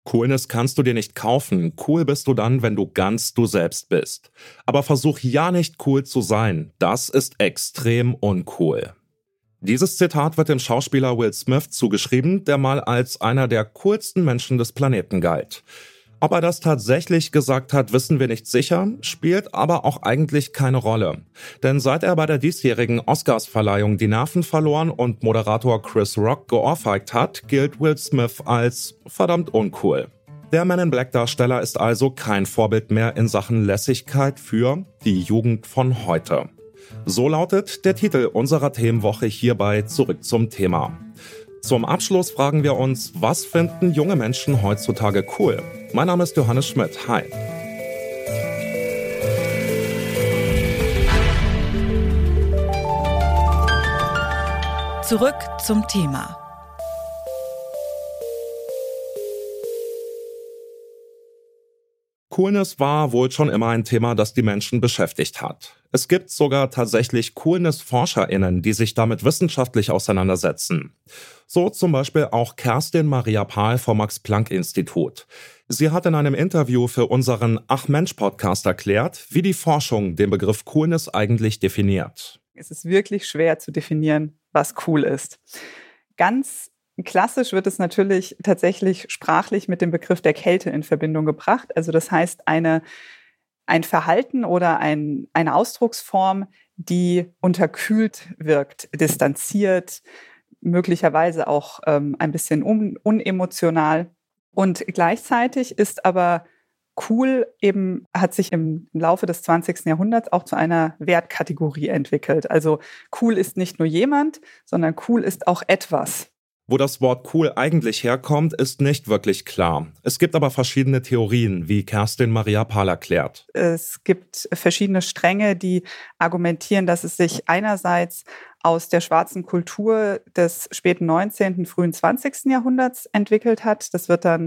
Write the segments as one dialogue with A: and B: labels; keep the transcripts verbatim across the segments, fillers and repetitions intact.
A: Coolness kannst du dir nicht kaufen. Cool bist du dann, wenn du ganz du selbst bist. Aber versuch ja nicht cool zu sein. Das ist extrem uncool. Dieses Zitat wird dem Schauspieler Will Smith zugeschrieben, der mal als einer der coolsten Menschen des Planeten galt. Ob er das tatsächlich gesagt hat, wissen wir nicht sicher, spielt aber auch eigentlich keine Rolle. Denn seit er bei der diesjährigen Oscarsverleihung die Nerven verloren und Moderator Chris Rock geohrfeigt hat, gilt Will Smith als verdammt uncool. Der Man in Black Darsteller ist also kein Vorbild mehr in Sachen Lässigkeit für die Jugend von heute. So lautet der Titel unserer Themenwoche hierbei Zurück zum Thema. Zum Abschluss fragen wir uns, was finden junge Menschen heutzutage cool? Mein Name ist Johannes Schmidt. Hi.
B: Zurück zum Thema.
A: Coolness war wohl schon immer ein Thema, das die Menschen beschäftigt hat. Es gibt sogar tatsächlich Coolness-ForscherInnen, die sich damit wissenschaftlich auseinandersetzen. So zum Beispiel auch Kerstin Maria Pahl vom Max-Planck-Institut. Sie hat in einem Interview für unseren Ach Mensch-Podcast erklärt, wie die Forschung den Begriff Coolness eigentlich definiert.
C: Es ist wirklich schwer zu definieren, was cool ist. Ganz klassisch wird es natürlich tatsächlich sprachlich mit dem Begriff der Kälte in Verbindung gebracht. Also das heißt, eine, ein Verhalten oder ein, eine Ausdrucksform, die unterkühlt wirkt, distanziert, möglicherweise auch ähm, ein bisschen un, unemotional. Und gleichzeitig ist aber cool eben, hat sich im Laufe des zwanzigsten Jahrhunderts auch zu einer Wertkategorie entwickelt. Also cool ist nicht nur jemand, sondern cool ist auch etwas.
A: Wo das Wort cool eigentlich herkommt, ist nicht wirklich klar. Es gibt aber verschiedene Theorien, wie Kerstin Maria Pahl erklärt.
C: Es gibt verschiedene Stränge, die argumentieren, dass es sich einerseits aus der schwarzen Kultur des späten neunzehnten, frühen zwanzigsten Jahrhunderts entwickelt hat. Das wird dann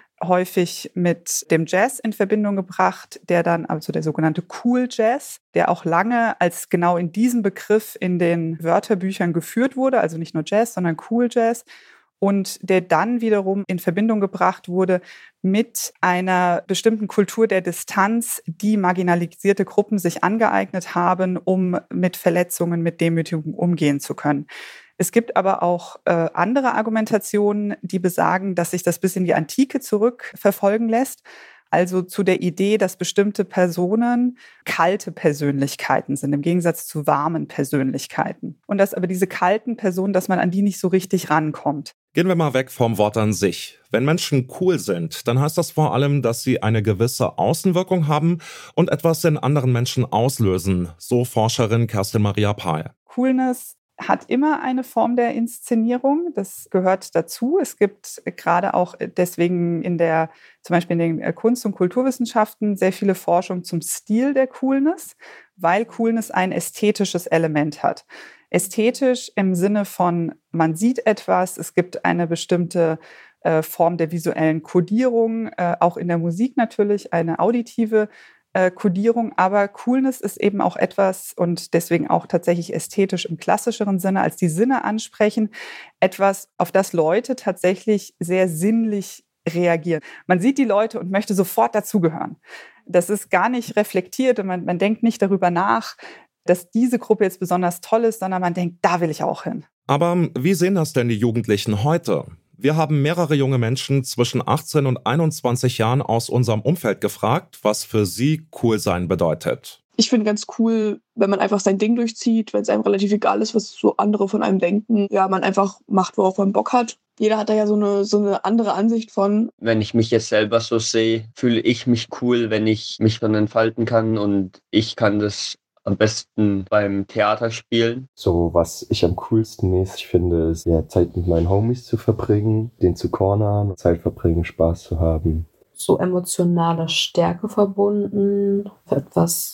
C: häufig mit dem Jazz in Verbindung gebracht, der dann, also der sogenannte Cool Jazz, der auch lange als genau in diesem Begriff in den Wörterbüchern geführt wurde, also nicht nur Jazz, sondern Cool Jazz, und der dann wiederum in Verbindung gebracht wurde mit einer bestimmten Kultur der Distanz, die marginalisierte Gruppen sich angeeignet haben, um mit Verletzungen, mit Demütigung umgehen zu können. Es gibt aber auch äh, andere Argumentationen, die besagen, dass sich das bis in die Antike zurückverfolgen lässt. Also zu der Idee, dass bestimmte Personen kalte Persönlichkeiten sind, im Gegensatz zu warmen Persönlichkeiten. Und dass aber diese kalten Personen, dass man an die nicht so richtig rankommt.
A: Gehen wir mal weg vom Wort an sich. Wenn Menschen cool sind, dann heißt das vor allem, dass sie eine gewisse Außenwirkung haben und etwas in anderen Menschen auslösen, so Forscherin Kerstin Maria Pahl.
C: Coolness hat immer eine Form der Inszenierung, das gehört dazu. Es gibt gerade auch deswegen in der, zum Beispiel in den Kunst- und Kulturwissenschaften sehr viele Forschung zum Stil der Coolness, weil Coolness ein ästhetisches Element hat. Ästhetisch im Sinne von, man sieht etwas, es gibt eine bestimmte äh, Form der visuellen Kodierung, äh, auch in der Musik natürlich eine auditive Kodierung, aber Coolness ist eben auch etwas und deswegen auch tatsächlich ästhetisch im klassischeren Sinne als die Sinne ansprechen, etwas, auf das Leute tatsächlich sehr sinnlich reagieren. Man sieht die Leute und möchte sofort dazugehören. Das ist gar nicht reflektiert und man, man denkt nicht darüber nach, dass diese Gruppe jetzt besonders toll ist, sondern man denkt, da will ich auch hin.
A: Aber wie sehen das denn die Jugendlichen heute? Wir haben mehrere junge Menschen zwischen achtzehn und einundzwanzig Jahren aus unserem Umfeld gefragt, was für sie cool sein bedeutet.
D: Ich finde ganz cool, wenn man einfach sein Ding durchzieht, wenn es einem relativ egal ist, was so andere von einem denken. Ja, man einfach macht, worauf man Bock hat. Jeder hat da ja so eine, so eine andere Ansicht von.
E: Wenn ich mich jetzt selber so sehe, fühle ich mich cool, wenn ich mich dann entfalten kann und ich kann das am besten beim Theater spielen.
F: So, was ich am coolsten mäßig finde, ist ja Zeit mit meinen Homies zu verbringen, den zu cornern, Zeit verbringen, Spaß zu haben.
G: So emotionale Stärke verbunden, für etwas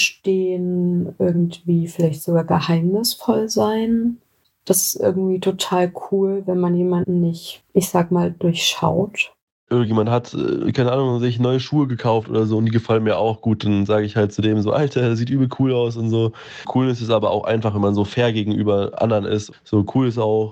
G: einstehen, irgendwie vielleicht sogar geheimnisvoll sein. Das ist irgendwie total cool, wenn man jemanden nicht, ich sag mal, durchschaut.
H: Irgendjemand hat, keine Ahnung, sich neue Schuhe gekauft oder so und die gefallen mir auch gut. Dann sage ich halt zu dem so, Alter, der sieht übel cool aus und so. Cool ist es aber auch einfach, wenn man so fair gegenüber anderen ist. So cool ist auch,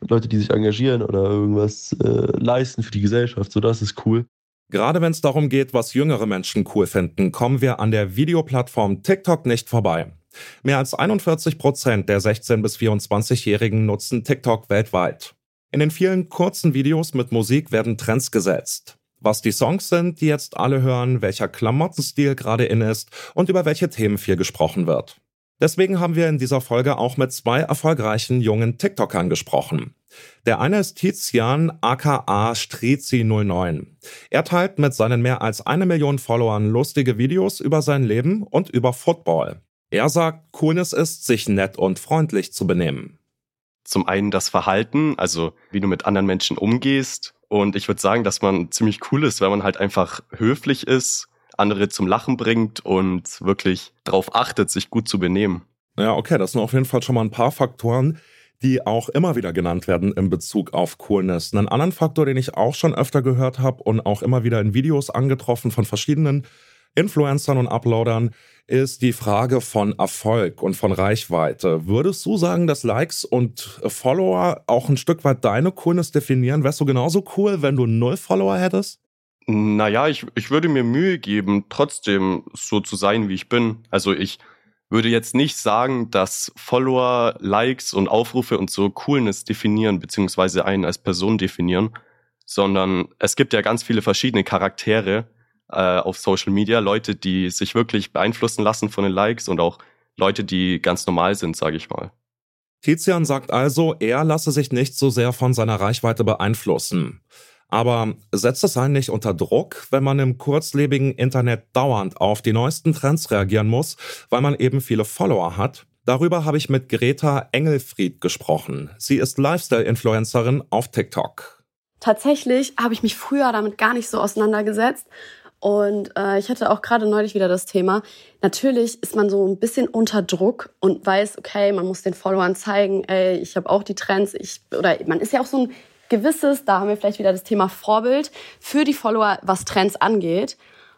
H: Leute, die sich engagieren oder irgendwas äh, leisten für die Gesellschaft. So, das ist cool.
A: Gerade wenn es darum geht, was jüngere Menschen cool finden, kommen wir an der Videoplattform TikTok nicht vorbei. Mehr als einundvierzig Prozent der sechzehn- bis vierundzwanzigjährigen nutzen TikTok weltweit. In den vielen kurzen Videos mit Musik werden Trends gesetzt. Was die Songs sind, die jetzt alle hören, welcher Klamottenstil gerade in ist und über welche Themen viel gesprochen wird. Deswegen haben wir in dieser Folge auch mit zwei erfolgreichen jungen TikTokern gesprochen. Der eine ist Tizian aka Strizi null neun. Er teilt mit seinen mehr als eine Million Followern lustige Videos über sein Leben und über Football. Er sagt, Coolness ist, sich nett und freundlich zu benehmen.
B: Zum einen das Verhalten, also wie du mit anderen Menschen umgehst. Und ich würde sagen, dass man ziemlich cool ist, wenn man halt einfach höflich ist, andere zum Lachen bringt und wirklich darauf achtet, sich gut zu benehmen.
A: Ja, okay, das sind auf jeden Fall schon mal ein paar Faktoren, die auch immer wieder genannt werden in Bezug auf Coolness. Einen anderen Faktor, den ich auch schon öfter gehört habe und auch immer wieder in Videos angetroffen von verschiedenen Influencern und Uploadern, ist die Frage von Erfolg und von Reichweite. Würdest du sagen, dass Likes und Follower auch ein Stück weit deine Coolness definieren? Wärst du genauso cool, wenn du null Follower hättest?
B: Naja, ich, ich würde mir Mühe geben, trotzdem so zu sein, wie ich bin. Also ich würde jetzt nicht sagen, dass Follower, Likes und Aufrufe und so Coolness definieren, beziehungsweise einen als Person definieren, sondern es gibt ja ganz viele verschiedene Charaktere äh, auf Social Media, Leute, die sich wirklich beeinflussen lassen von den Likes und auch Leute, die ganz normal sind, sage ich mal.
A: Tizian sagt also, er lasse sich nicht so sehr von seiner Reichweite beeinflussen. Aber setzt es einen nicht unter Druck, wenn man im kurzlebigen Internet dauernd auf die neuesten Trends reagieren muss, weil man eben viele Follower hat? Darüber habe ich mit Greta Engelfried gesprochen. Sie ist Lifestyle-Influencerin auf TikTok.
I: Tatsächlich habe ich mich früher damit gar nicht so auseinandergesetzt. Und äh, ich hatte auch gerade neulich wieder das Thema. Natürlich ist man so ein bisschen unter Druck und weiß, okay, man muss den Followern zeigen, ey, ich habe auch die Trends. Ich, oder man ist ja auch so ein gewisses, da haben wir vielleicht wieder das Thema Vorbild für die Follower, was Trends angeht.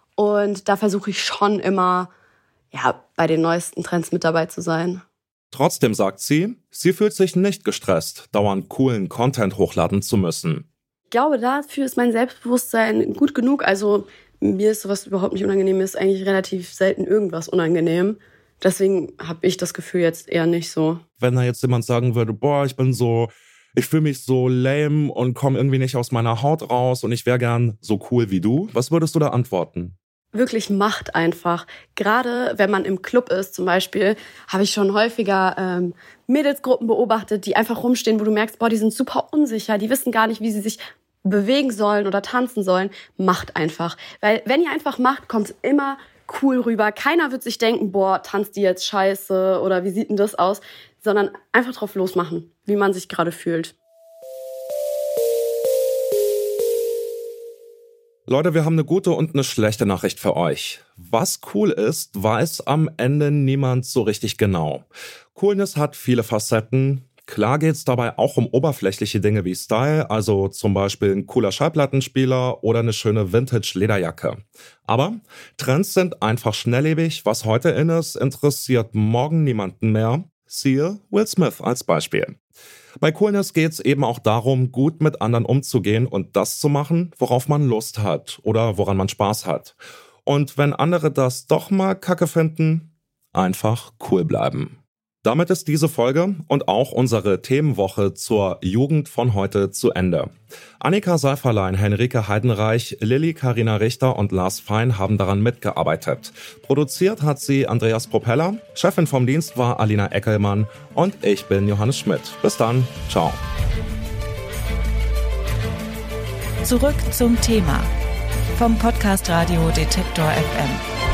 I: Und da versuche ich schon immer, ja, bei den neuesten Trends mit dabei zu sein.
A: Trotzdem sagt sie, sie fühlt sich nicht gestresst, dauernd coolen Content hochladen zu müssen.
I: Ich glaube, dafür ist mein Selbstbewusstsein gut genug. Also mir ist sowas überhaupt nicht unangenehm, mir ist eigentlich relativ selten irgendwas unangenehm. Deswegen habe ich das Gefühl jetzt eher nicht so.
A: Wenn da jetzt jemand sagen würde, boah, ich bin so... ich fühle mich so lame und komme irgendwie nicht aus meiner Haut raus und ich wäre gern so cool wie du. Was würdest du da antworten?
I: Wirklich macht einfach. Gerade wenn man im Club ist zum Beispiel, habe ich schon häufiger ähm, Mädelsgruppen beobachtet, die einfach rumstehen, wo du merkst, boah, die sind super unsicher, die wissen gar nicht, wie sie sich bewegen sollen oder tanzen sollen. Macht einfach. Weil wenn ihr einfach macht, kommt es immer cool rüber. Keiner wird sich denken, boah, tanzt die jetzt scheiße oder wie sieht denn das aus? Sondern einfach drauf losmachen, wie man sich gerade fühlt.
A: Leute, wir haben eine gute und eine schlechte Nachricht für euch. Was cool ist, weiß am Ende niemand so richtig genau. Coolness hat viele Facetten. Klar geht's dabei auch um oberflächliche Dinge wie Style, also zum Beispiel ein cooler Schallplattenspieler oder eine schöne Vintage-Lederjacke. Aber Trends sind einfach schnelllebig. Was heute in ist, interessiert morgen niemanden mehr. Siehe Will Smith als Beispiel. Bei Coolness geht's eben auch darum, gut mit anderen umzugehen und das zu machen, worauf man Lust hat oder woran man Spaß hat. Und wenn andere das doch mal kacke finden, einfach cool bleiben. Damit ist diese Folge und auch unsere Themenwoche zur Jugend von heute zu Ende. Annika Seiferlein, Henrike Heidenreich, Lilly Carina Richter und Lars Fein haben daran mitgearbeitet. Produziert hat sie Andreas Propeller, Chefin vom Dienst war Alina Eckelmann und ich bin Johannes Schmidt. Bis dann, ciao.
J: Zurück zum Thema vom Podcast Radio Detektor F M.